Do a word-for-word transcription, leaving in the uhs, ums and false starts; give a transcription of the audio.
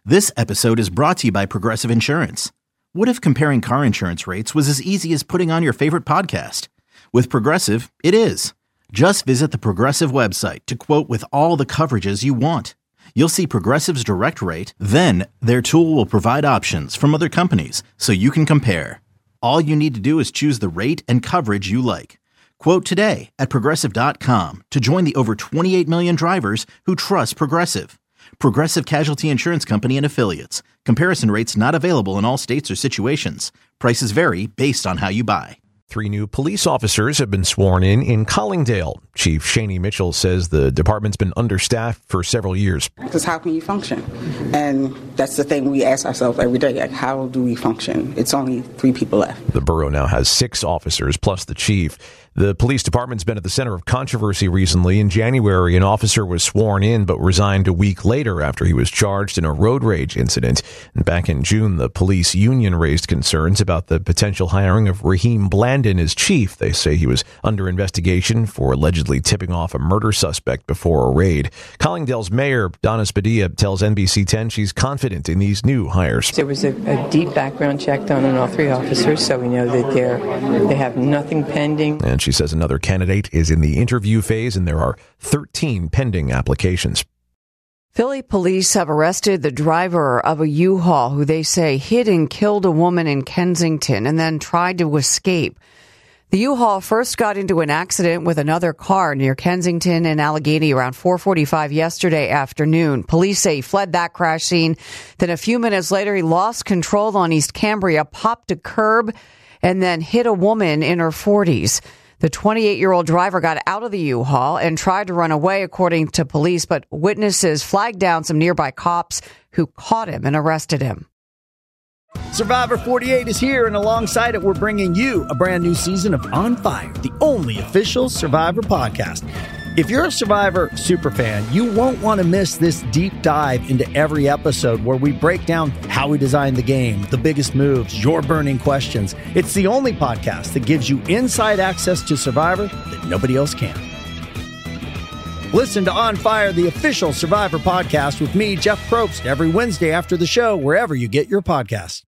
This episode is brought to you by Progressive Insurance. What if comparing car insurance rates was as easy as putting on your favorite podcast? With Progressive, it is. Just visit the Progressive website to quote with all the coverages you want. You'll see Progressive's direct rate, then their tool will provide options from other companies so you can compare. All you need to do is choose the rate and coverage you like. Quote today at Progressive dot com to join the over twenty-eight million drivers who trust Progressive. Progressive Casualty Insurance Company and Affiliates. Comparison rates not available in all states or situations. Prices vary based on how you buy. Three new police officers have been sworn in in Collingdale. Chief Shaney Mitchell says the department's been understaffed for several years. Because how can you function? And that's the thing we ask ourselves every day. Like, how do we function? It's only three people left. The borough now has six officers plus the chief. The police department's been at the center of controversy recently. In January, an officer was sworn in but resigned a week later after he was charged in a road rage incident. And back in June, the police union raised concerns about the potential hiring of Raheem Blandon as chief. They say he was under investigation for allegedly tipping off a murder suspect before a raid. Collingdale's mayor, Donna Spadilla, tells N B C ten she's confident in these new hires. There was a, a deep background check done on all three officers, so we know that they're, they have nothing pending. And she says another candidate is in the interview phase, and there are thirteen pending applications. Philly police have arrested the driver of a U-Haul who they say hit and killed a woman in Kensington and then tried to escape. The U-Haul first got into an accident with another car near Kensington and Allegheny around four forty-five yesterday afternoon. Police say he fled that crash scene. Then a few minutes later, he lost control on East Cambria, popped a curb, and then hit a woman in her forties. The twenty-eight-year-old driver got out of the U-Haul and tried to run away, according to police, but witnesses flagged down some nearby cops who caught him and arrested him. Survivor forty-eight is here, and alongside it, we're bringing you a brand new season of On Fire, the only official Survivor podcast. If you're a Survivor superfan, you won't want to miss this deep dive into every episode where we break down how we designed the game, the biggest moves, your burning questions. It's the only podcast that gives you inside access to Survivor that nobody else can. Listen to On Fire, the official Survivor podcast with me, Jeff Probst, every Wednesday after the show, wherever you get your podcasts.